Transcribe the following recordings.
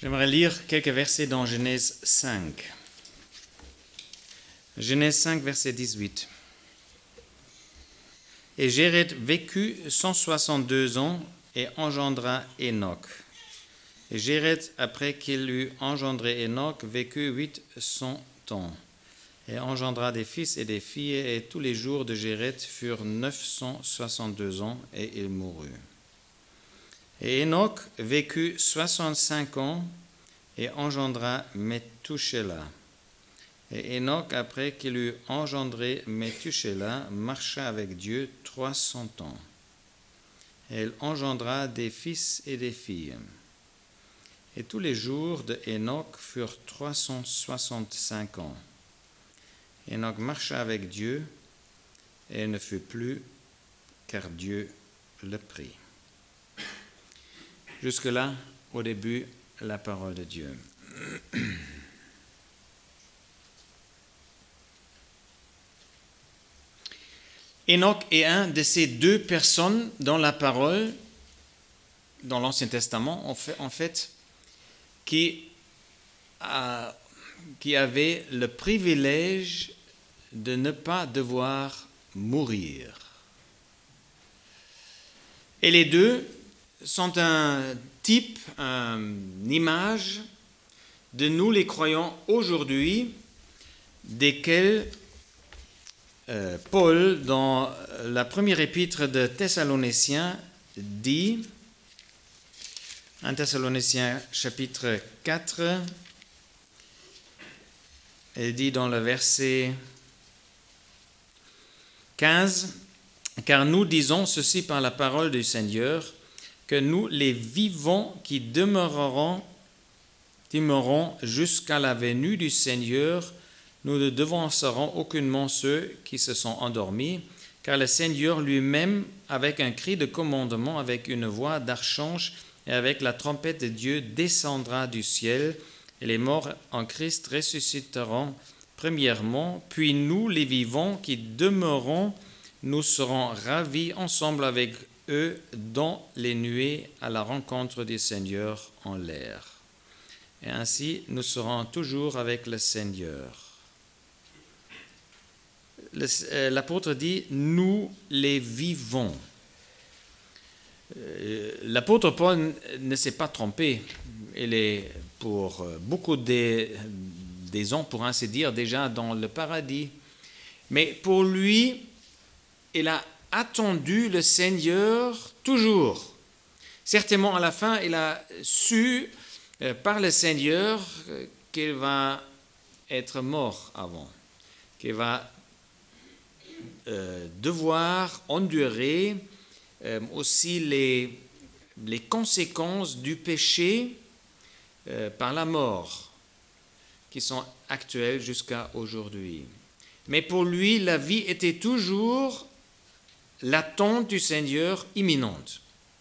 J'aimerais lire quelques versets dans Genèse 5. Genèse 5, verset 18. Et Jéred vécut 162 ans et engendra Enoch. Et Jéred, après qu'il eut engendré Enoch, vécut 800 ans et engendra des fils et des filles, et tous les jours de Jéred furent 962 ans, et il mourut. Et Enoch vécut 65 ans et engendra Methushélah. Et Enoch, après qu'il eut engendré Methushélah, marcha avec Dieu 300 ans. Et il engendra des fils et des filles. Et tous les jours de Enoch furent 365 ans. Enoch marcha avec Dieu et ne fut plus, car Dieu le prit. Jusque-là, au début, la parole de Dieu. Enoch est un de ces deux personnes dans la parole, dans l'Ancien Testament, en fait, qui avait le privilège de ne pas devoir mourir. Et les deux sont un type, une image de nous les croyants aujourd'hui, desquels Paul, dans la première épître de Thessaloniciens, dit, 1 Thessaloniciens chapitre 4, il dit dans le verset 15, « Car nous disons ceci par la parole du Seigneur, que nous, les vivants qui demeurerons jusqu'à la venue du Seigneur, nous ne devancerons aucunement ceux qui se sont endormis, car le Seigneur lui-même, avec un cri de commandement, avec une voix d'archange et avec la trompette de Dieu, descendra du ciel, et les morts en Christ ressusciteront premièrement, puis nous, les vivants qui demeurons, nous serons ravis ensemble avec eux dans les nuées à la rencontre du Seigneur en l'air. Et ainsi, nous serons toujours avec le Seigneur. » L'apôtre dit « nous les vivons ». L'apôtre Paul ne s'est pas trompé. Il est pour beaucoup des ans, pour ainsi dire, déjà dans le paradis. Mais pour lui, il a attendu le Seigneur toujours. Certainement, à la fin, il a su par le Seigneur qu'il va être mort avant, qu'il va devoir endurer aussi les conséquences du péché par la mort, qui sont actuelles jusqu'à aujourd'hui. Mais pour lui, la vie était toujours l'attente du Seigneur imminente.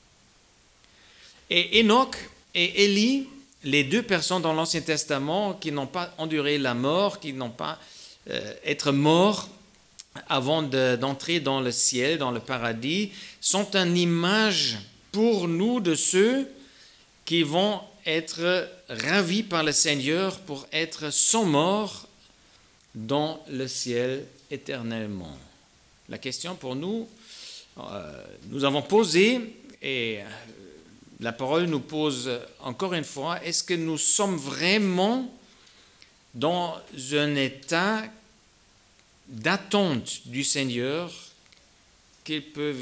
Et Enoch et Élie, les deux personnes dans l'Ancien Testament qui n'ont pas enduré la mort, qui n'ont pas être morts avant d'entrer dans le ciel, dans le paradis, sont une image pour nous de ceux qui vont être ravis par le Seigneur pour être sans mort dans le ciel éternellement. La question pour nous, nous avons posé, et la parole nous pose encore une fois, est-ce que nous sommes vraiment dans un état d'attente du Seigneur qu'il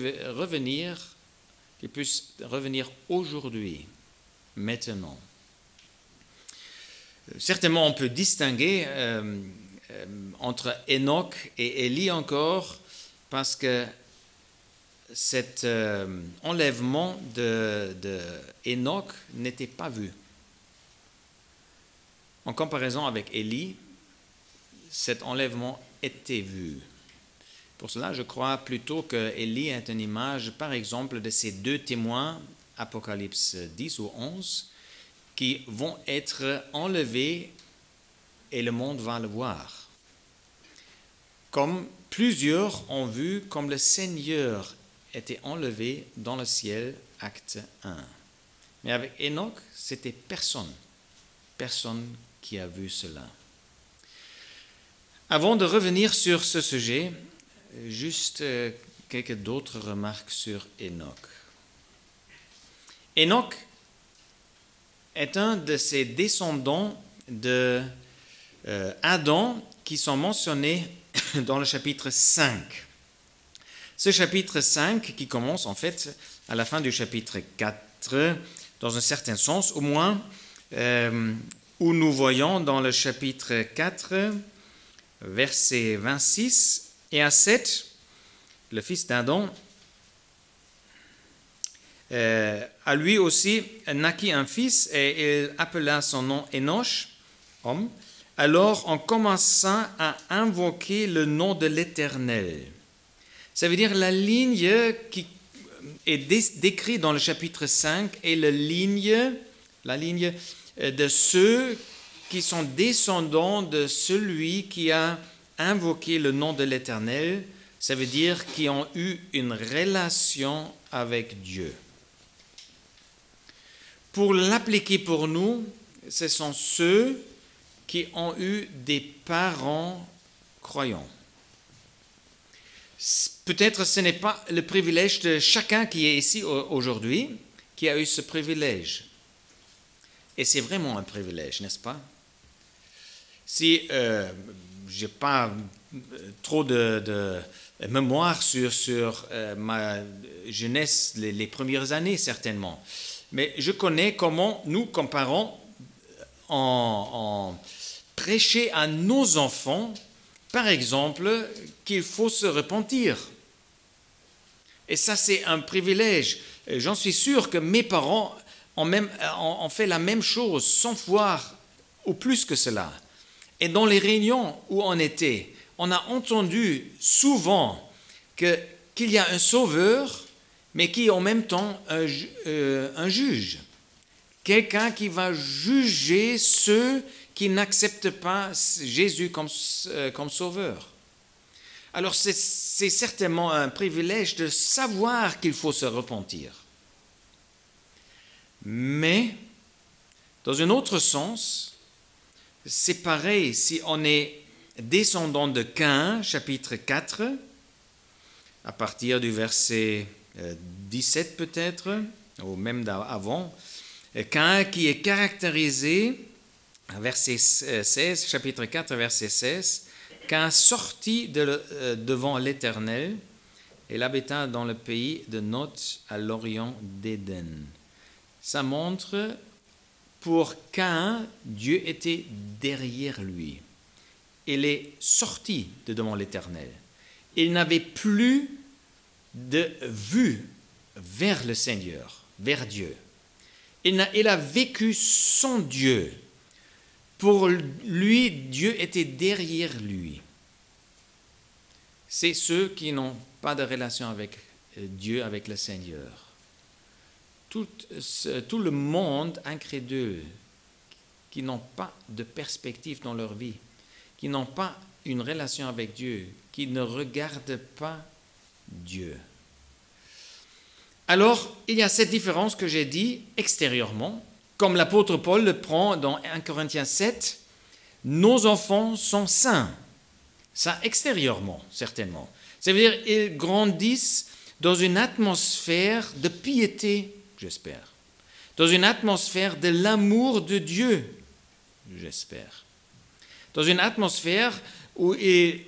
puisse revenir aujourd'hui, maintenant? Certainement, on peut distinguer entre Enoch et Élie encore, parce que cet enlèvement de Enoch n'était pas vu. En comparaison avec Élie, cet enlèvement était vu. Pour cela, je crois plutôt que Élie est une image, par exemple, de ces deux témoins, Apocalypse 10 ou 11, qui vont être enlevés et le monde va le voir. Comme plusieurs ont vu, comme le Seigneur était enlevé dans le ciel, acte 1. Mais avec Enoch, c'était personne personne qui a vu cela. Avant de revenir sur ce sujet, juste quelques d'autres remarques sur Enoch. Enoch est un de ces descendants de Adam qui sont mentionnés dans le chapitre 5. Ce chapitre 5 qui commence en fait à la fin du chapitre 4, dans un certain sens, au moins, où nous voyons dans le chapitre 4, versets 26 et à 7, le fils d'Adam, à lui aussi naquit un fils et il appela son nom Enoch, homme. Alors on commença à invoquer le nom de l'Éternel. Ça veut dire la ligne qui est décrite dans le chapitre 5 est la ligne de ceux qui sont descendants de celui qui a invoqué le nom de l'Éternel. Ça veut dire qui ont eu une relation avec Dieu. Pour l'appliquer pour nous, ce sont ceux qui ont eu des parents croyants. Peut-être ce n'est pas le privilège de chacun qui est ici aujourd'hui qui a eu ce privilège. Et c'est vraiment un privilège, n'est-ce pas? Si je n'ai pas trop de mémoire sur ma jeunesse, les premières années certainement, mais je connais comment nous, comme parents, on prêchait à nos enfants, par exemple, qu'il faut se repentir. Et ça, c'est un privilège. J'en suis sûr que mes parents ont fait la même chose, 100 fois ou plus que cela. Et dans les réunions où on était, on a entendu souvent qu'il y a un sauveur, mais qui est en même temps un juge. Quelqu'un qui va juger ceux qui n'acceptent pas Jésus comme sauveur. Alors c'est certainement un privilège de savoir qu'il faut se repentir. Mais, dans un autre sens, c'est pareil si on est descendant de Caïn, chapitre 4, à partir du verset 17 peut-être, ou même avant, Caïn qui est caractérisé, verset 16, chapitre 4, verset 16, Caïn sortit devant l'Éternel et l'habita dans le pays de Nod à l'orient d'Éden. Ça montre, pour Caïn, Dieu était derrière lui. Il est sorti de devant l'Éternel. Il n'avait plus de vue vers le Seigneur, vers Dieu. Il a vécu sans Dieu. Pour lui, Dieu était derrière lui. C'est ceux qui n'ont pas de relation avec Dieu, avec le Seigneur. Tout le monde incrédule, qui n'ont pas de perspective dans leur vie, qui n'ont pas une relation avec Dieu, qui ne regardent pas Dieu. Alors, il y a cette différence que j'ai dit extérieurement, comme l'apôtre Paul le prend dans 1 Corinthiens 7, nos enfants sont saints. Ça extérieurement, certainement. Ça veut dire qu'ils grandissent dans une atmosphère de piété, j'espère. Dans une atmosphère de l'amour de Dieu, j'espère. Dans une atmosphère où ils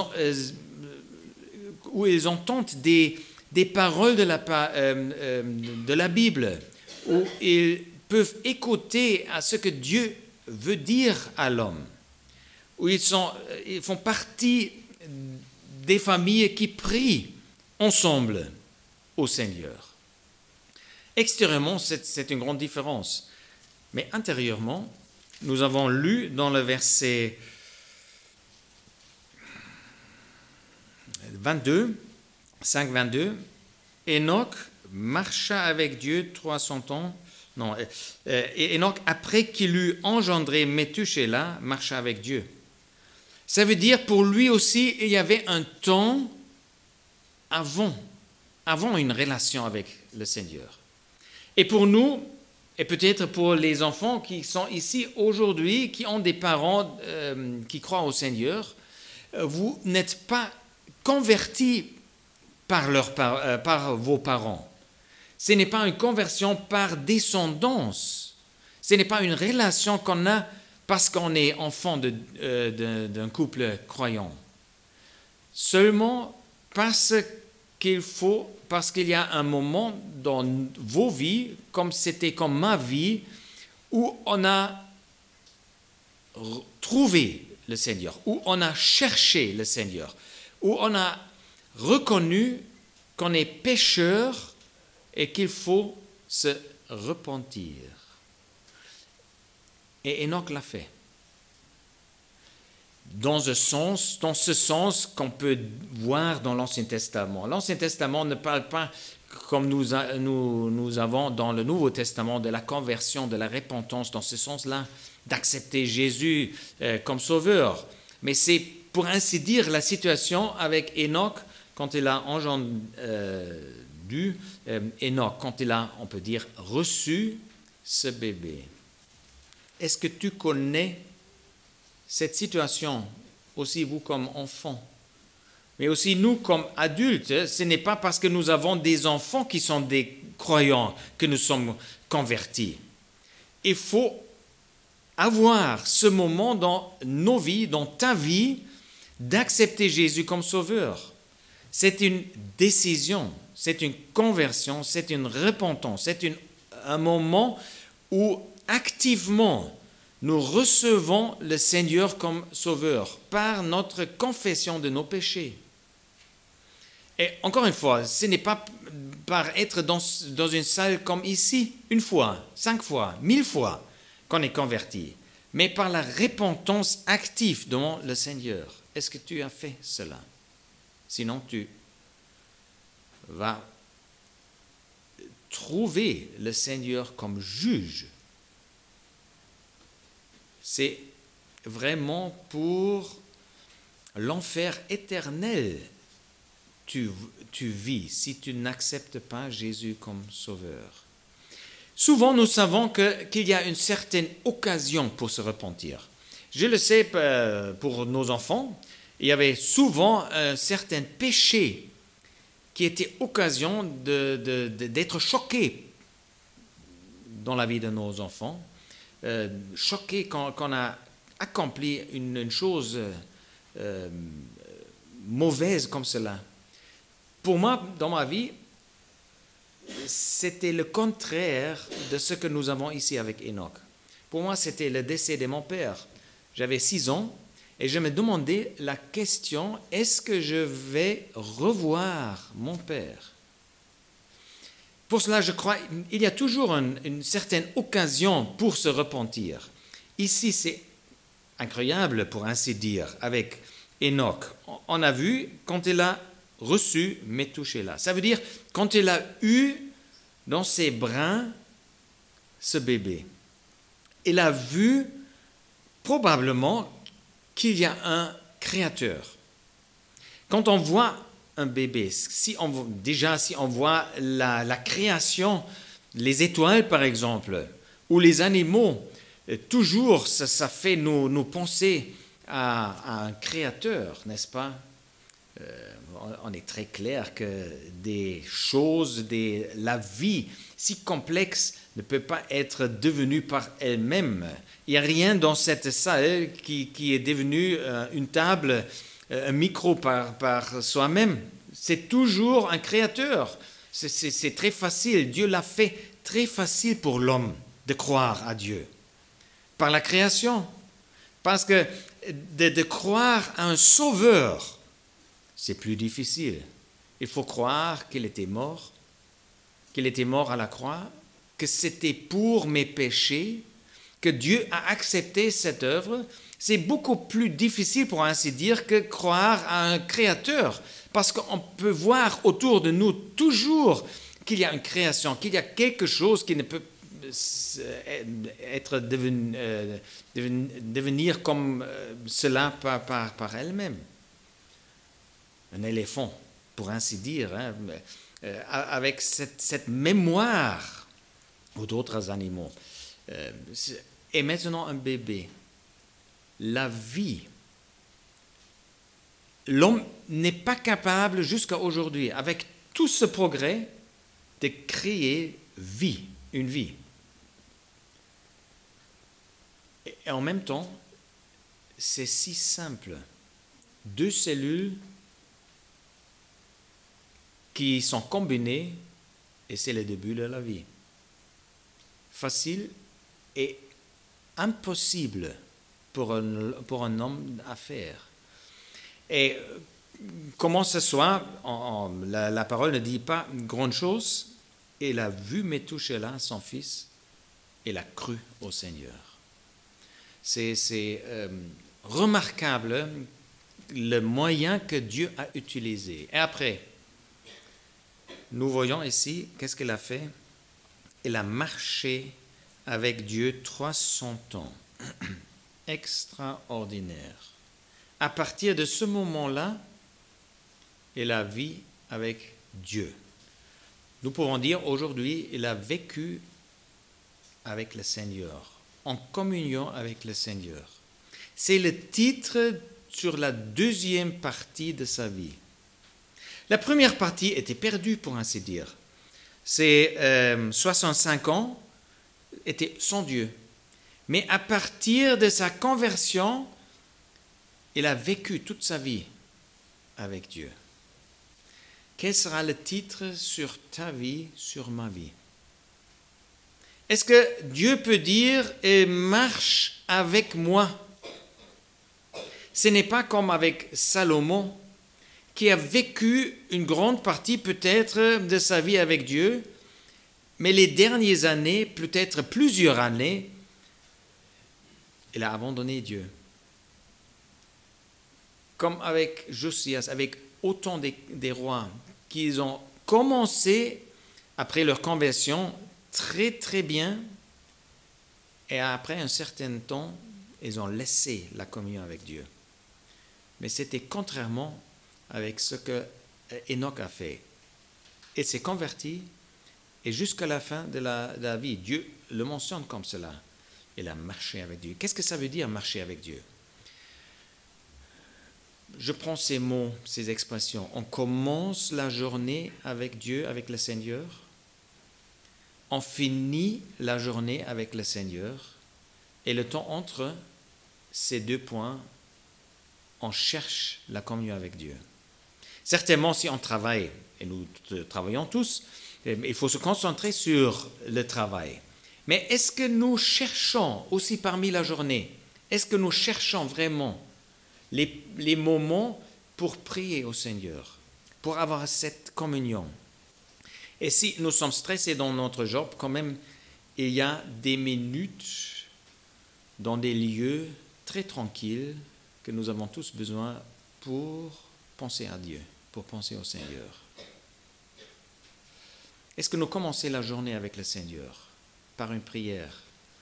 entendent des paroles de la Bible, où ils peuvent écouter à ce que Dieu veut dire à l'homme, où ils font partie des familles qui prient ensemble au Seigneur. Extérieurement, c'est une grande différence. Mais intérieurement, nous avons lu dans le verset 22, 5-22, Enoch marcha avec Dieu 300 ans. Non, et Enoch, après qu'il eut engendré Méthusélah, marcha avec Dieu. Ça veut dire pour lui aussi, il y avait un temps avant une relation avec le Seigneur. Et pour nous, Et peut-être pour les enfants qui sont ici aujourd'hui, qui ont des parents qui croient au Seigneur, vous n'êtes pas convertis par vos parents. Ce n'est pas une conversion par descendance. Ce n'est pas une relation qu'on a parce qu'on est enfant d'un couple croyant. Seulement parce qu'il y a un moment dans vos vies, comme c'était comme ma vie, où on a trouvé le Seigneur, où on a cherché le Seigneur, où on a reconnu qu'on est pécheur et qu'il faut se repentir. Et Enoch l'a fait. Dans ce sens qu'on peut voir dans l'Ancien Testament. L'Ancien Testament ne parle pas, comme nous avons dans le Nouveau Testament, de la conversion, de la repentance, dans ce sens-là, d'accepter Jésus comme sauveur. Mais c'est, pour ainsi dire, la situation avec Enoch quand il a engendré Enoch, quand il a, on peut dire, reçu ce bébé. Est-ce que tu connais cette situation, aussi vous comme enfants, mais aussi nous comme adultes? Ce n'est pas parce que nous avons des enfants qui sont des croyants que nous sommes convertis. Il faut avoir ce moment dans nos vies, dans ta vie, d'accepter Jésus comme sauveur. C'est une décision, c'est une conversion, c'est une repentance, c'est un moment où activement nous recevons le Seigneur comme sauveur par notre confession de nos péchés. Et encore une fois, ce n'est pas par être dans une salle comme ici, 1 fois, 5 fois, 1000 fois qu'on est converti, mais par la repentance active devant le Seigneur. Est-ce que tu as fait cela? Sinon, tu vas trouver le Seigneur comme juge. C'est vraiment pour l'enfer éternel tu vis si tu n'acceptes pas Jésus comme sauveur. Souvent, nous savons qu'il y a une certaine occasion pour se repentir. Je le sais pour nos enfants, il y avait souvent un certain péché qui était occasion d'être choqués dans la vie de nos enfants, choqués quand on a accompli une chose mauvaise comme cela. Pour moi, dans ma vie, c'était le contraire de ce que nous avons ici avec Enoch. Pour moi, c'était le décès de mon père. J'avais 6 ans et je me demandais la question, est-ce que je vais revoir mon père? Pour cela, je crois qu'il y a toujours une certaine occasion pour se repentir. Ici, c'est incroyable, pour ainsi dire, avec Enoch. On a vu quand il a reçu Métouchéla. Ça veut dire quand il a eu dans ses bras ce bébé. Il a vu probablement qu'il y a un créateur. Quand on voit un bébé, si on voit la création, les étoiles par exemple, ou les animaux, toujours ça fait nous penser à un créateur, n'est-ce pas? On est très clair que des choses, la vie si complexe ne peut pas être devenue par elle-même. Il n'y a rien dans cette salle qui est devenu une table, un micro par soi-même. C'est toujours un créateur. C'est très facile. Dieu l'a fait très facile pour l'homme de croire à Dieu. Par la création. Parce que de croire à un sauveur, c'est plus difficile. Il faut croire qu'il était mort à la croix, que c'était pour mes péchés, que Dieu a accepté cette œuvre. C'est beaucoup plus difficile, pour ainsi dire, que croire à un créateur, parce qu'on peut voir autour de nous toujours qu'il y a une création, qu'il y a quelque chose qui ne peut devenir comme cela par elle-même. Un éléphant, pour ainsi dire, avec cette mémoire ou d'autres animaux. Et maintenant un bébé. La vie. L'homme n'est pas capable jusqu'à aujourd'hui, avec tout ce progrès, de créer vie, une vie. Et en même temps, c'est si simple. 2 cellules qui sont combinées et c'est le début de la vie. Facile et impossible pour un homme à faire. Et comment ce soit, la parole ne dit pas grande chose. Il a vu Methushélah, son fils, il a cru au Seigneur. C'est remarquable le moyen que Dieu a utilisé. Et après, nous voyons ici, qu'est-ce qu'il a fait? Il a marché avec Dieu 300 ans. Extraordinaire. À partir de ce moment-là, il a vécu avec Dieu. Nous pouvons dire aujourd'hui, il a vécu avec le Seigneur, en communion avec le Seigneur. C'est le titre sur la deuxième partie de sa vie. La première partie était perdue, pour ainsi dire. Ces 65 ans étaient sans Dieu. Mais à partir de sa conversion, il a vécu toute sa vie avec Dieu. Quel sera le titre sur ta vie, sur ma vie? Est-ce que Dieu peut dire « et marche avec moi » Ce n'est pas comme avec Salomon, qui a vécu une grande partie peut-être de sa vie avec Dieu, mais les dernières années, peut-être plusieurs années, il a abandonné Dieu. Comme avec Josias, avec autant des rois qui ont commencé, après leur conversion, très très bien, et après un certain temps, ils ont laissé la communion avec Dieu. Mais c'était contrairement avec ce que Enoch a fait. Il s'est converti, et jusqu'à la fin de la vie, Dieu le mentionne comme cela. Il a marché avec Dieu. Qu'est-ce que ça veut dire marcher avec Dieu? Je prends ces mots, ces expressions. On commence la journée avec Dieu, avec le Seigneur. On finit la journée avec le Seigneur. Et le temps entre ces 2 points, on cherche la communion avec Dieu. Certainement, si on travaille, et nous travaillons tous, il faut se concentrer sur le travail. Mais est-ce que nous cherchons aussi parmi la journée, est-ce que nous cherchons vraiment les moments pour prier au Seigneur, pour avoir cette communion? Et si nous sommes stressés dans notre job, quand même, il y a des minutes dans des lieux très tranquilles que nous avons tous besoin pour penser à Dieu, pour penser au Seigneur. Est-ce que nous commençons la journée avec le Seigneur par une prière,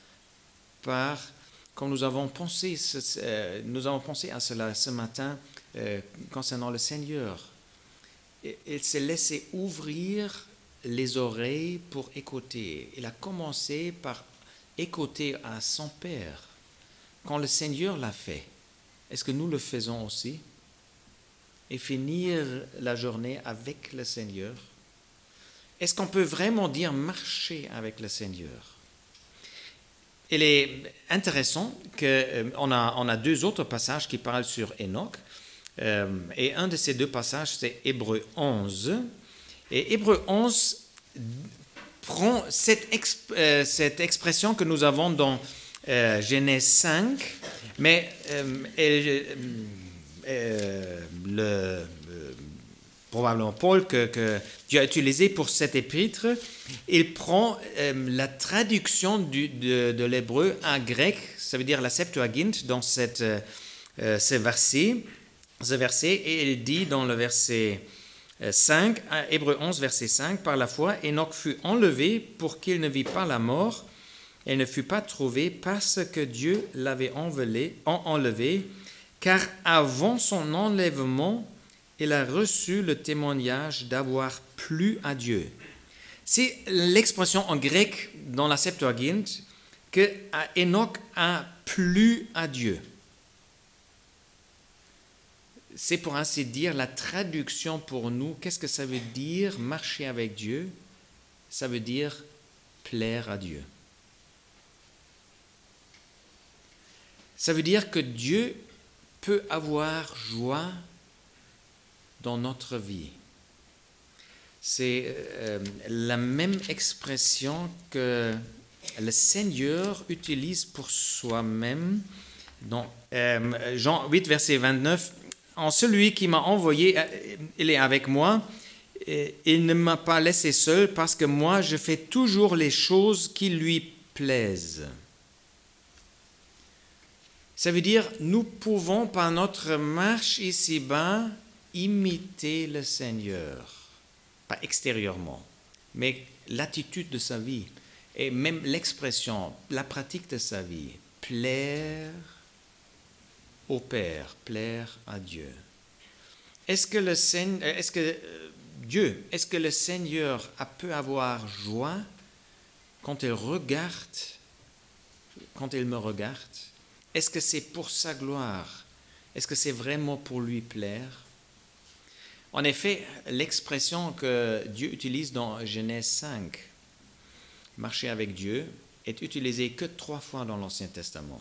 comme nous avons pensé à cela ce matin concernant le Seigneur. Il s'est laissé ouvrir les oreilles pour écouter. Il a commencé par écouter à son Père. Quand le Seigneur l'a fait, est-ce que nous le faisons aussi? Et finir la journée avec le Seigneur? Est-ce qu'on peut vraiment dire marcher avec le Seigneur? Il est intéressant qu'on a 2 autres passages qui parlent sur Enoch. Et un de ces 2 passages, c'est Hébreux 11. Et Hébreux 11 prend cette expression que nous avons dans Genèse 5, mais probablement Paul, que Dieu a utilisé pour cet épître, il prend la traduction de l'hébreu en grec, ça veut dire la Septuagint, dans ce verset, et il dit dans le verset 5, Hébreux 11, verset 5, « Par la foi, Enoch fut enlevé pour qu'il ne vit pas la mort, et ne fut pas trouvé parce que Dieu l'avait enlevé, car avant son enlèvement, il a reçu le témoignage d'avoir plu à Dieu. C'est l'expression en grec dans la Septuaginte que Enoch a plu à Dieu. C'est pour ainsi dire la traduction pour nous. Qu'est-ce que ça veut dire marcher avec Dieu? Ça veut dire plaire à Dieu. Ça veut dire que Dieu peut avoir joie dans notre vie. C'est la même expression que le Seigneur utilise pour soi-même dans Jean 8, verset 29. En celui qui m'a envoyé, il est avec moi. Il ne m'a pas laissé seul parce que moi, je fais toujours les choses qui lui plaisent. Ça veut dire, nous pouvons par notre marche ici-bas imiter le Seigneur. Pas extérieurement, mais l'attitude de sa vie et même l'expression, la pratique de sa vie. Plaire au Père, plaire à Dieu. Est-ce que le Seigneur peut avoir joie quand il me regarde? Est-ce que c'est pour sa gloire? Est-ce que c'est vraiment pour lui plaire? En effet, l'expression que Dieu utilise dans Genèse 5, marcher avec Dieu, est utilisée que 3 fois dans l'Ancien Testament.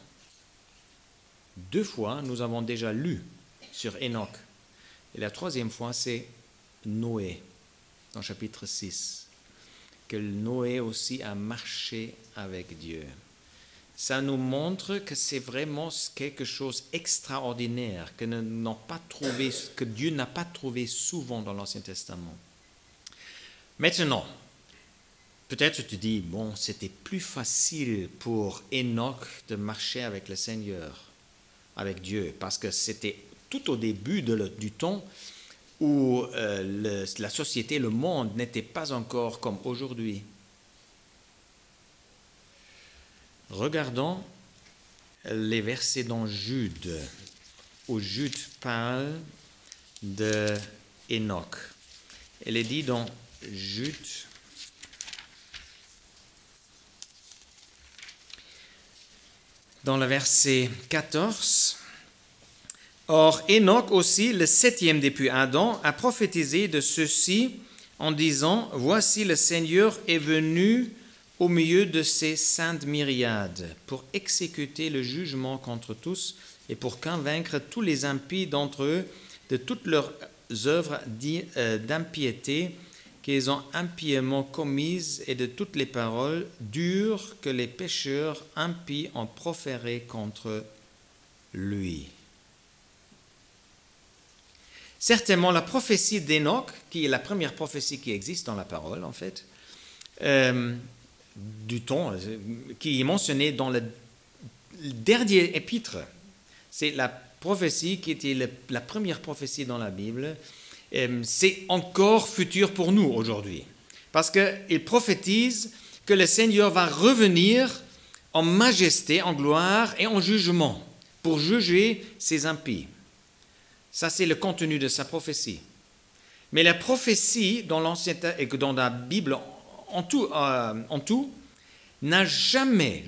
2 fois, nous avons déjà lu sur Enoch. Et la 3e fois, c'est Noé, dans chapitre 6, que Noé aussi a marché avec Dieu. Ça nous montre que c'est vraiment quelque chose d'extraordinaire, que Dieu n'a pas trouvé souvent dans l'Ancien Testament. Maintenant, peut-être tu dis, bon, c'était plus facile pour Enoch de marcher avec le Seigneur, avec Dieu, parce que c'était tout au début du temps où la société, le monde n'était pas encore comme aujourd'hui. Regardons les versets dans Jude, où Jude parle de Enoch. Elle est dit dans Jude, dans le verset 14, « Or, Enoch aussi, le 7e depuis Adam, a prophétisé de ceci en disant, « Voici le Seigneur est venu au milieu de ses saintes myriades, pour exécuter le jugement contre tous et pour convaincre tous les impies d'entre eux de toutes leurs œuvres d'impiété qu'ils ont impiément commises et de toutes les paroles dures que les pécheurs impies ont proférées contre lui. » Certainement, la prophétie d'Enoch, qui est la première prophétie qui existe dans la parole, en fait, du temps, qui est mentionnée dans le dernier épître. C'est la prophétie qui était la première prophétie dans la Bible. C'est encore futur pour nous aujourd'hui. Parce qu'il prophétise que le Seigneur va revenir en majesté, en gloire et en jugement pour juger ses impies. Ça, c'est le contenu de sa prophétie. Mais la prophétie dans la Bible en tout, n'a jamais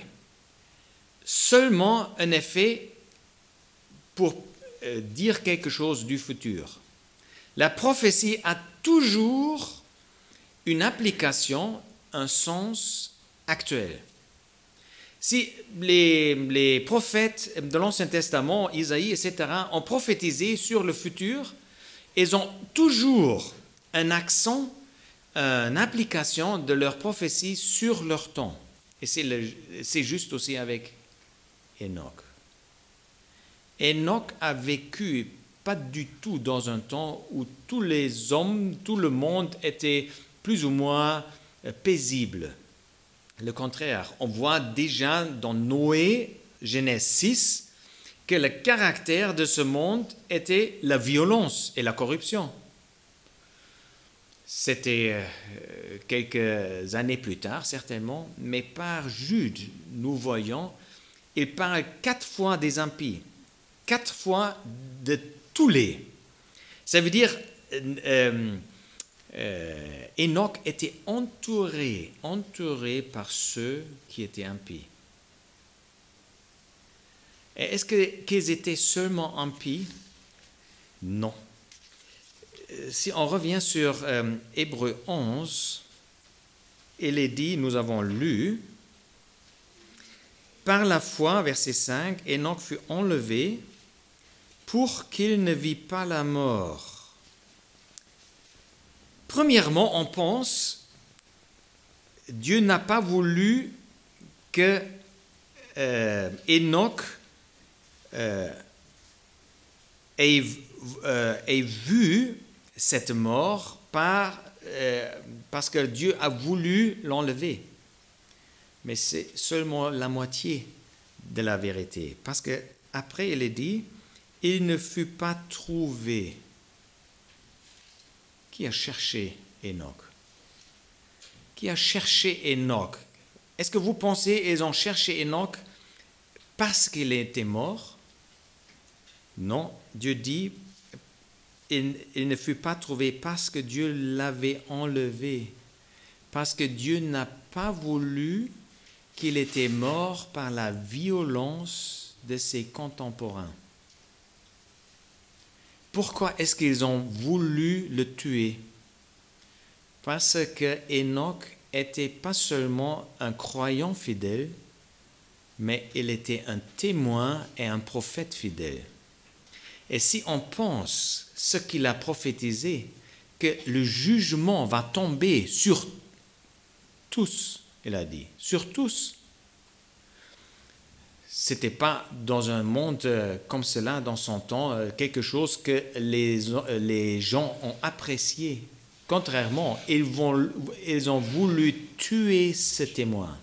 seulement un effet pour dire quelque chose du futur. La prophétie a toujours une application, un sens actuel. Si les prophètes de l'Ancien Testament, Isaïe, etc., ont prophétisé sur le futur, ils ont toujours un accent, une application de leur prophétie sur leur temps. Et c'est juste aussi avec Enoch. Enoch a vécu pas du tout dans un temps où tous les hommes, tout le monde était plus ou moins paisible. Le contraire, on voit déjà dans Noé, Genèse 6, que le caractère de ce monde était la violence et la corruption. C'était quelques années plus tard, certainement, mais par Jude, nous voyons, il parle 4 fois des impies, 4 fois de tous les. Ça veut dire, Enoch était entouré par ceux qui étaient impies. Et est-ce qu'ils étaient seulement impies? Non. Si on revient sur Hébreux 11, il est dit, nous avons lu, par la foi, verset 5, Enoch fut enlevé pour qu'il ne vit pas la mort. Premièrement, on pense, Dieu n'a pas voulu que Enoch ait vu cette mort parce que Dieu a voulu l'enlever. Mais c'est seulement la moitié de la vérité. Parce qu'après, il est dit, il ne fut pas trouvé. Qui a cherché Enoch? Qui a cherché Enoch? Est-ce que vous pensez qu'ils ont cherché Enoch parce qu'il était mort? Non, Dieu dit, il ne fut pas trouvé parce que Dieu l'avait enlevé. Parce que Dieu n'a pas voulu qu'il était mort par la violence de ses contemporains. Pourquoi est-ce qu'ils ont voulu le tuer? Parce que Enoch était pas seulement un croyant fidèle, mais il était un témoin et un prophète fidèle. Et si on pense ce qu'il a prophétisé, que le jugement va tomber sur tous, il a dit, sur tous. Ce n'était pas dans un monde comme cela, dans son temps, quelque chose que les gens ont apprécié. Contrairement, ils ont voulu tuer ce témoin.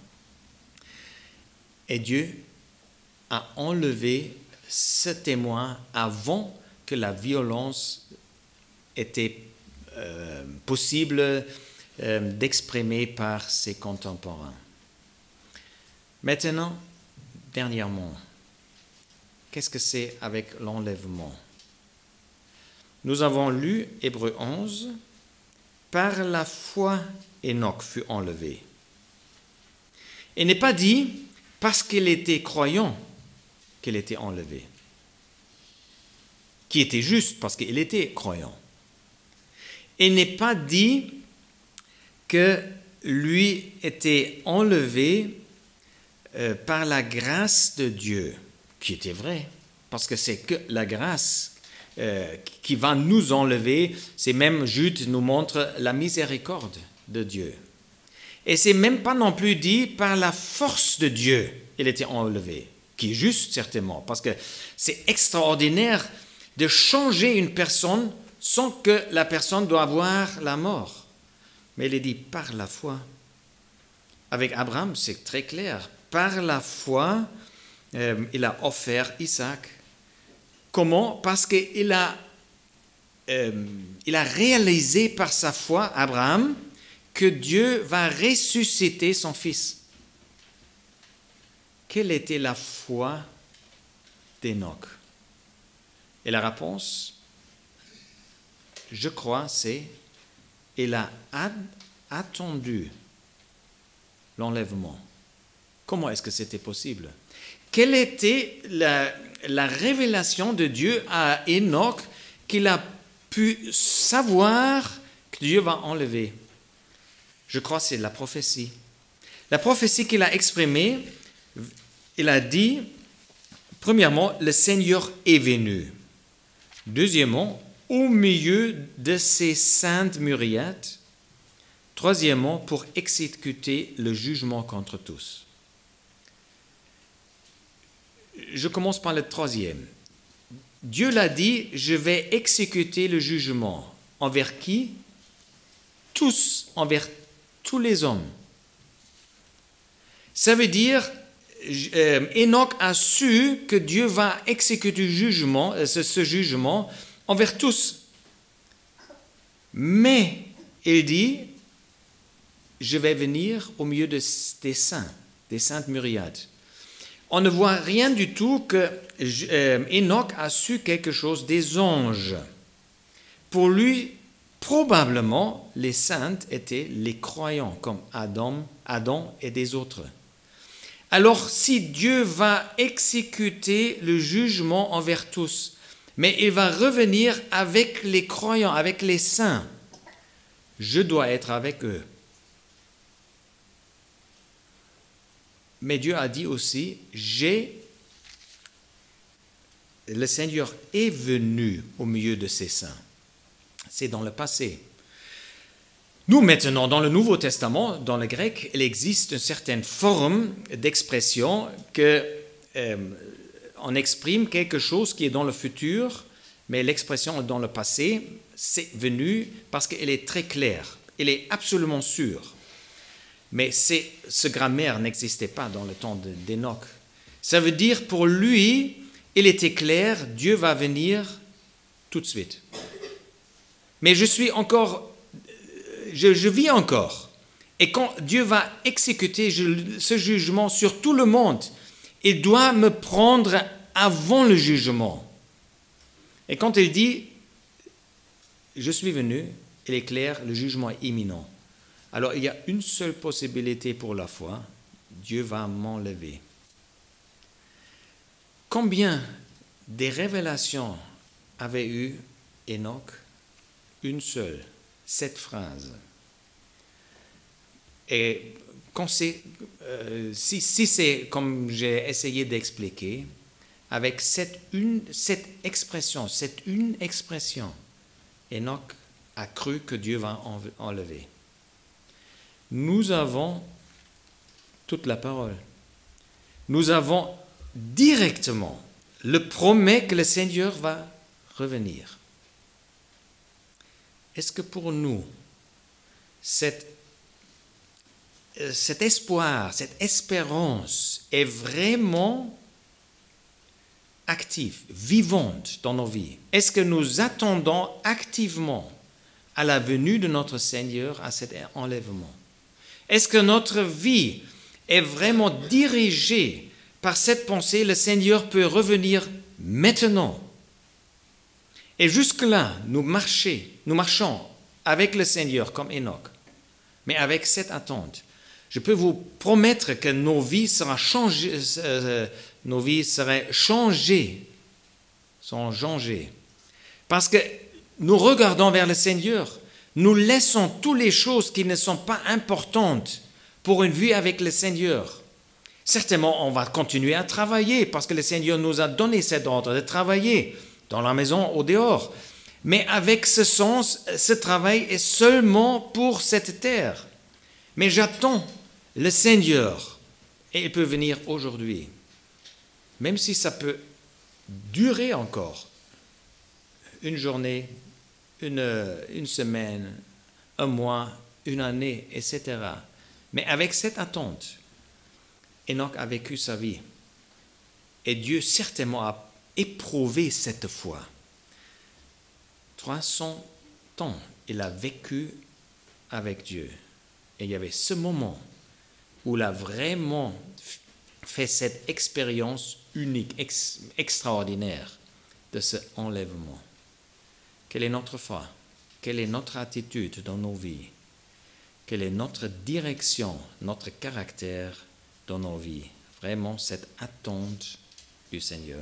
Et Dieu a enlevé ce témoin avant que la violence était possible d'exprimer par ses contemporains. Maintenant, dernièrement, qu'est-ce que c'est avec l'enlèvement? Nous avons lu Hébreux 11, par la foi, Enoch fut enlevé. Il n'est pas dit parce qu'il était croyant qu'il était enlevé, qui était juste parce qu'il était croyant. Il n'est pas dit que lui était enlevé par la grâce de Dieu, qui était vrai, parce que c'est que la grâce qui va nous enlever. C'est même, Jude nous montre la miséricorde de Dieu. Et c'est même pas non plus dit par la force de Dieu, il était enlevé, qui est juste certainement, parce que c'est extraordinaire de changer une personne sans que la personne doit avoir la mort. Mais il est dit par la foi. Avec Abraham, c'est très clair. Par la foi, il a offert Isaac. Comment? Parce qu'il a réalisé par sa foi, Abraham, que Dieu va ressusciter son fils. Quelle était la foi d'Enoch? Et la réponse, je crois, c'est il a attendu l'enlèvement. Comment est-ce que c'était possible? Quelle était la révélation de Dieu à Enoch qu'il a pu savoir que Dieu va enlever? Je crois que c'est la prophétie. La prophétie qu'il a exprimée, il a dit, premièrement, le Seigneur est venu. Deuxièmement, au milieu de ces saintes myriades. Troisièmement, pour exécuter le jugement contre tous. Je commence par le troisième. Dieu l'a dit, je vais exécuter le jugement. Envers qui? Tous, envers tous les hommes. Ça veut dire, Enoch a su que Dieu va exécuter ce jugement envers tous. Mais, il dit, je vais venir au milieu des saints, des saintes myriades. On ne voit rien du tout que Enoch a su quelque chose des anges. Pour lui, Probablement, les saintes étaient les croyants, comme Adam et des autres. Alors, si Dieu va exécuter le jugement envers tous, mais il va revenir avec les croyants, avec les saints, je dois être avec eux. Mais Dieu a dit aussi, le Seigneur est venu au milieu de ses saints. C'est dans le passé. Nous, maintenant, dans le Nouveau Testament, dans le grec, il existe une certaine forme d'expression on exprime quelque chose qui est dans le futur, mais l'expression dans le passé, c'est venu parce qu'elle est très claire, elle est absolument sûre. Mais ce grammaire n'existait pas dans le temps d'Enoch. Ça veut dire pour lui, il était clair, Dieu va venir tout de suite. Mais je vis encore. Et quand Dieu va exécuter ce jugement sur tout le monde, il doit me prendre avant le jugement. Et quand il dit, je suis venu, il est clair, le jugement est imminent. Alors il y a une seule possibilité pour la foi, Dieu va m'enlever. Combien des révélations avait eu Enoch? Une seule, cette phrase. Et si c'est comme j'ai essayé d'expliquer, avec cette une expression, Enoch a cru que Dieu va enlever. Nous avons toute la parole. Nous avons directement le promesse que le Seigneur va revenir. Est-ce que pour nous, cet espoir, cette espérance est vraiment active, vivante dans nos vies? Est-ce que nous attendons activement à la venue de notre Seigneur, à cet enlèvement? Est-ce que notre vie est vraiment dirigée par cette pensée, le Seigneur peut revenir maintenant? Et jusque-là, nous marchons avec le Seigneur comme Enoch, mais avec cette attente. Je peux vous promettre que nos vies seraient changées, parce que nous regardons vers le Seigneur, nous laissons toutes les choses qui ne sont pas importantes pour une vie avec le Seigneur. Certainement, on va continuer à travailler parce que le Seigneur nous a donné cet ordre de travailler dans la maison, au dehors. Mais avec ce sens, ce travail est seulement pour cette terre. Mais j'attends le Seigneur et il peut venir aujourd'hui. Même si ça peut durer encore une journée, une semaine, un mois, une année, etc. Mais avec cette attente, Enoch a vécu sa vie. Et Dieu certainement a éprouvé cette foi. 300 ans, il a vécu avec Dieu. Et il y avait ce moment où il a vraiment fait cette expérience unique, extraordinaire de ce enlèvement. Quelle est notre foi? Quelle est notre attitude dans nos vies? Quelle est notre direction, notre caractère dans nos vies? Vraiment cette attente du Seigneur.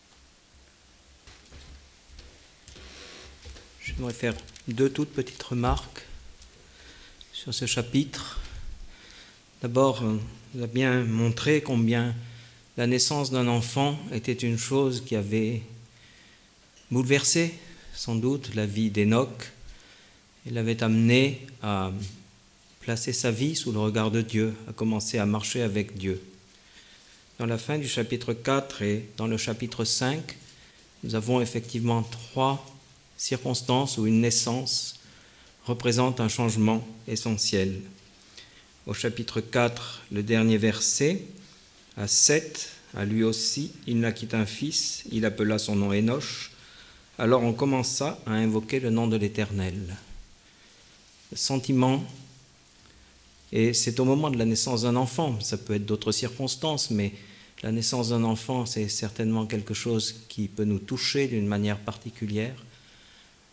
J'aimerais faire 2 toutes petites remarques sur ce chapitre. D'abord, on a bien montré combien la naissance d'un enfant était une chose qui avait bouleversé sans doute la vie d'Enoch. Il l'avait amené à placer sa vie sous le regard de Dieu, à commencer à marcher avec Dieu. Dans la fin du chapitre 4 et dans le chapitre 5, nous avons effectivement 3 circonstances où une naissance représente un changement essentiel. Au chapitre 4, le dernier verset, à 7, à lui aussi, il naquit un fils, il appela son nom Énoch. Alors on commença à invoquer le nom de l'Éternel. Le sentiment, et c'est au moment de la naissance d'un enfant, ça peut être d'autres circonstances, mais la naissance d'un enfant, c'est certainement quelque chose qui peut nous toucher d'une manière particulière.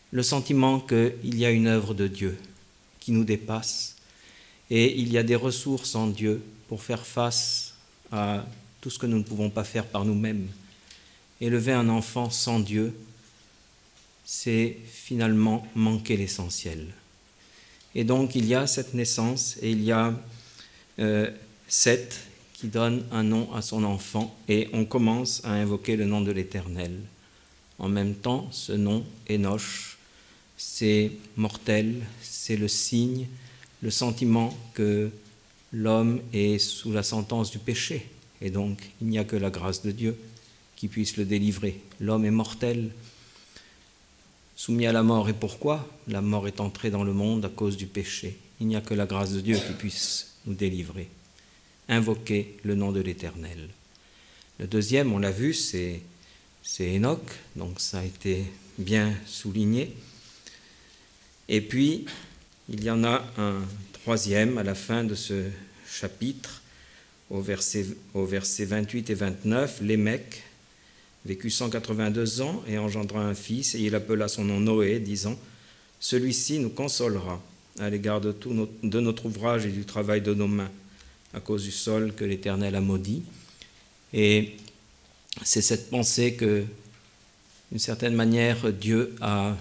le sentiment qu'il y a une œuvre de Dieu qui nous dépasse et il y a des ressources en Dieu pour faire face à tout ce que nous ne pouvons pas faire par nous-mêmes. Élever un enfant sans Dieu, c'est finalement manquer l'essentiel. Et donc il y a cette naissance et il y a Seth qui donne un nom à son enfant et on commence à invoquer le nom de l'Éternel. En même temps, ce nom, Enoch, c'est mortel, c'est le signe, le sentiment que l'homme est sous la sentence du péché. Et donc, il n'y a que la grâce de Dieu qui puisse le délivrer. L'homme est mortel, soumis à la mort. Et pourquoi ? La mort est entrée dans le monde à cause du péché. Il n'y a que la grâce de Dieu qui puisse nous délivrer. Invoquer le nom de l'Éternel. Le deuxième, on l'a vu, c'est Enoch, donc ça a été bien souligné. Et puis, il y en a un troisième à la fin de ce chapitre, au verset 28 et 29, Lémec vécut 182 ans et engendra un fils, et il appela son nom Noé, disant « Celui-ci nous consolera à l'égard de notre ouvrage et du travail de nos mains, à cause du sol que l'Éternel a maudit. » Et c'est cette pensée que, d'une certaine manière, Dieu a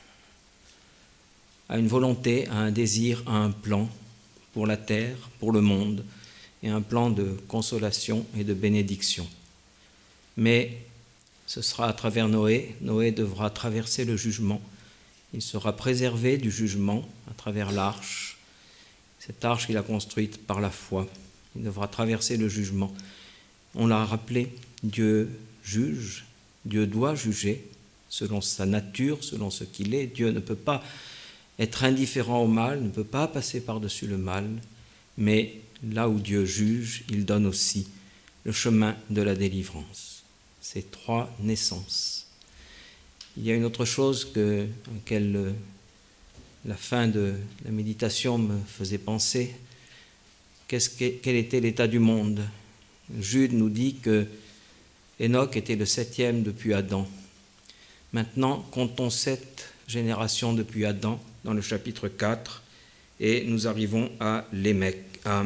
une volonté, a un désir, a un plan pour la terre, pour le monde, et un plan de consolation et de bénédiction. Mais ce sera à travers Noé. Noé devra traverser le jugement. Il sera préservé du jugement à travers l'arche, cette arche qu'il a construite par la foi. Il devra traverser le jugement. On l'a rappelé, Dieu juge, Dieu doit juger selon sa nature, selon ce qu'il est. Dieu ne peut pas être indifférent au mal, ne peut pas passer par-dessus le mal, mais là où Dieu juge, il donne aussi le chemin de la délivrance. Ces trois naissances. Il y a une autre chose à laquelle la fin de la méditation me faisait penser. Quel était l'état du monde ? Jude nous dit que Enoch était le 7e depuis Adam. Maintenant, comptons 7 générations depuis Adam dans le chapitre 4 et nous arrivons à Lémec.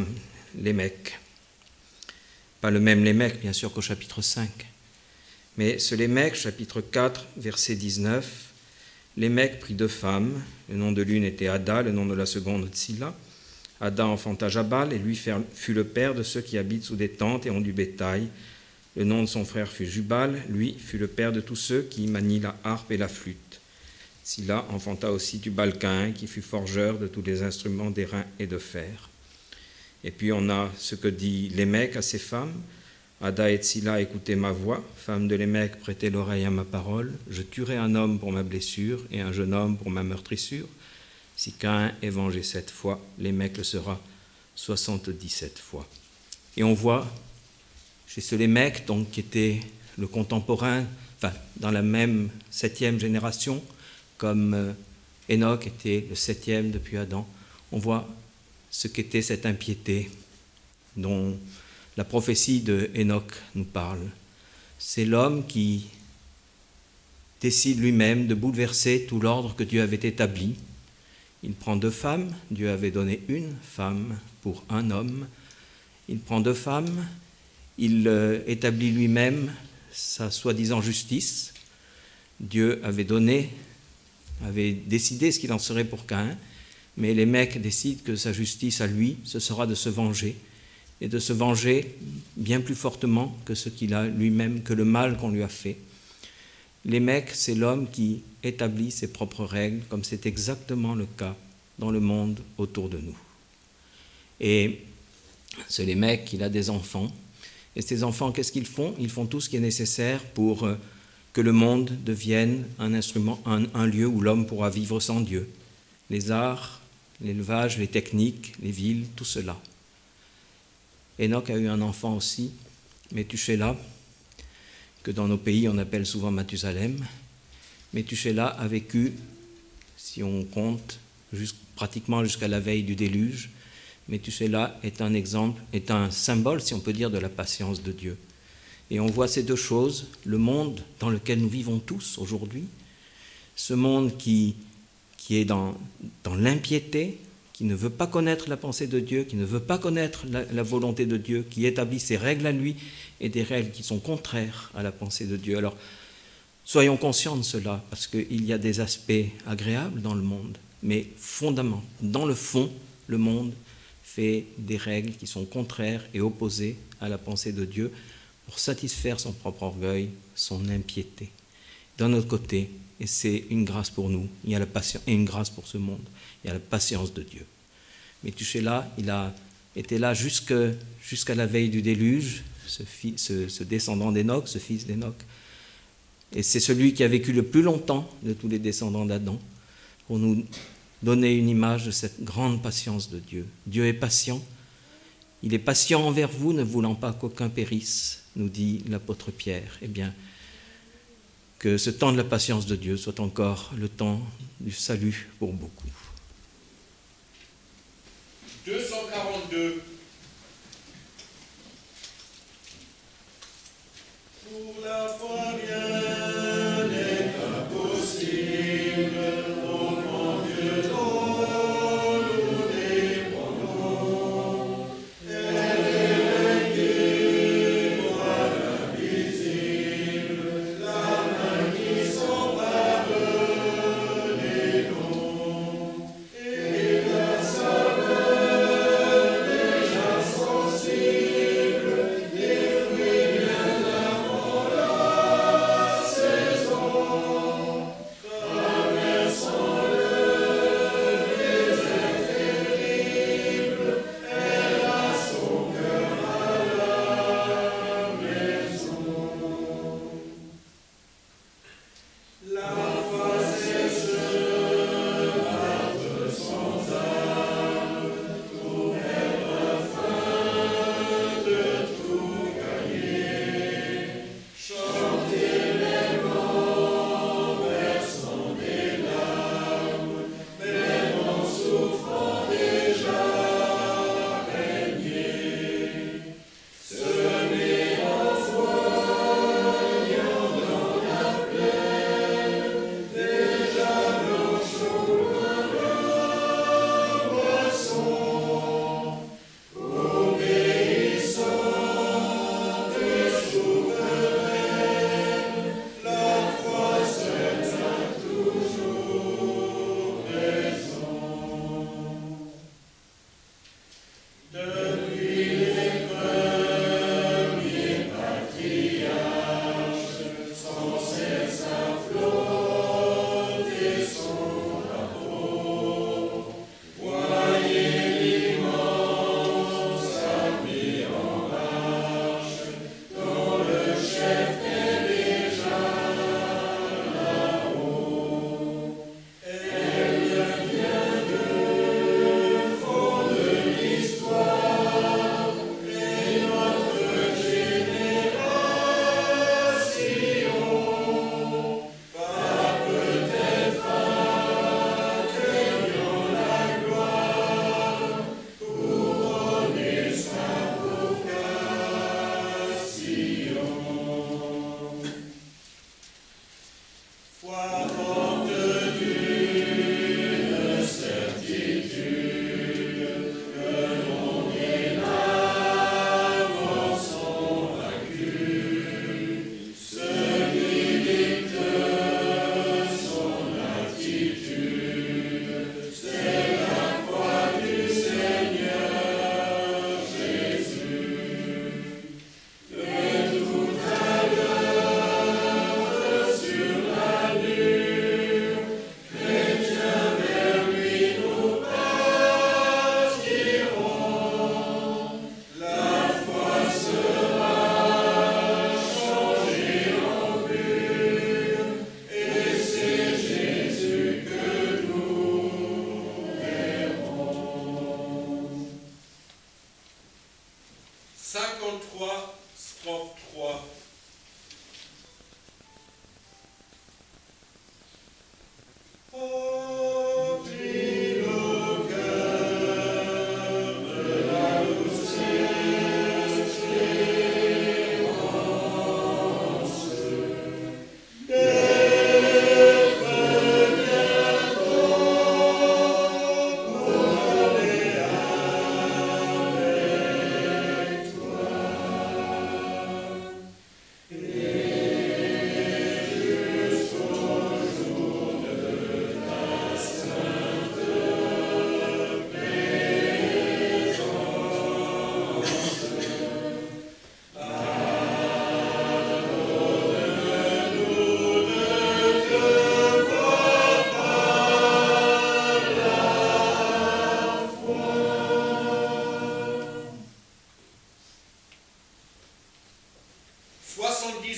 Pas le même Lémec, bien sûr, qu'au chapitre 5. Mais ce Lémec, chapitre 4, verset 19, Lémec prit 2 femmes. Le nom de l'une était Ada, le nom de la seconde Tsilla. Ada enfanta Jabal et lui fut le père de ceux qui habitent sous des tentes et ont du bétail. Le nom de son frère fut Jubal, lui fut le père de tous ceux qui manient la harpe et la flûte. Tsilla enfanta aussi Tubal-Caïn, qui fut forgeur de tous les instruments d'airain et de fer. Et puis on a ce que dit Lémec à ses femmes. Ada et Tsilla, écoutez ma voix, femme de Lémec, prêtez l'oreille à ma parole. Je tuerai un homme pour ma blessure et un jeune homme pour ma meurtrissure. Si Caïn est vengé 7 fois, Lémec le sera 77 fois. Et on voit chez ce Lémec, donc, qui était le contemporain, dans la même 7e génération, comme Enoch était le 7e depuis Adam, on voit ce qu'était cette impiété dont la prophétie de Enoch nous parle. C'est l'homme qui décide lui-même de bouleverser tout l'ordre que Dieu avait établi. Il prend 2 femmes, Dieu avait donné 1 femme pour un homme. Il prend 2 femmes, il établit lui-même sa soi-disant justice. Dieu avait décidé ce qu'il en serait pour Caïn, mais Lémec décide que sa justice à lui, ce sera de se venger, et de se venger bien plus fortement que ce qu'il a lui-même, que le mal qu'on lui a fait. Lémec, c'est l'homme qui établit ses propres règles, comme c'est exactement le cas dans le monde autour de nous. Et ce Lémec, il a des enfants, et ces enfants, qu'est-ce qu'ils font ? Ils font tout ce qui est nécessaire pour que le monde devienne un instrument, un lieu où l'homme pourra vivre sans Dieu. Les arts, l'élevage, les techniques, les villes, tout cela. Enoch a eu un enfant aussi, Métuséla, que dans nos pays on appelle souvent Mathusalem. Métuséla a vécu, si on compte, pratiquement jusqu'à la veille du déluge. Métuséla est un exemple, est un symbole, si on peut dire, de la patience de Dieu. Et on voit ces 2 choses, le monde dans lequel nous vivons tous aujourd'hui, ce monde qui est dans l'impiété, qui ne veut pas connaître la pensée de Dieu, qui ne veut pas connaître la volonté de Dieu, qui établit ses règles à lui et des règles qui sont contraires à la pensée de Dieu. Alors, soyons conscients de cela, parce qu'il y a des aspects agréables dans le monde, mais fondamentalement, dans le fond, le monde fait des règles qui sont contraires et opposées à la pensée de Dieu pour satisfaire son propre orgueil, son impiété. D'un autre côté, et c'est une grâce pour nous, il y a la patience et une grâce pour ce monde, il y a la patience de Dieu. Méthusélah, il a été là jusqu'à la veille du déluge, ce descendant d'Enoch, ce fils d'Enoch, et c'est celui qui a vécu le plus longtemps de tous les descendants d'Adam, pour nous donner une image de cette grande patience de Dieu. Dieu est patient, il est patient envers vous, ne voulant pas qu'aucun périsse, nous dit l'apôtre Pierre. Eh bien, que ce temps de la patience de Dieu soit encore le temps du salut pour beaucoup. 242. Pour la foi, rien n'est impossible. Au grand Dieu dont nous dépendons. Elle est libre à l'invisible, la main qui s'empare des noms. Et la saveur déjà sensible des fruits bien avant la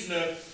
19.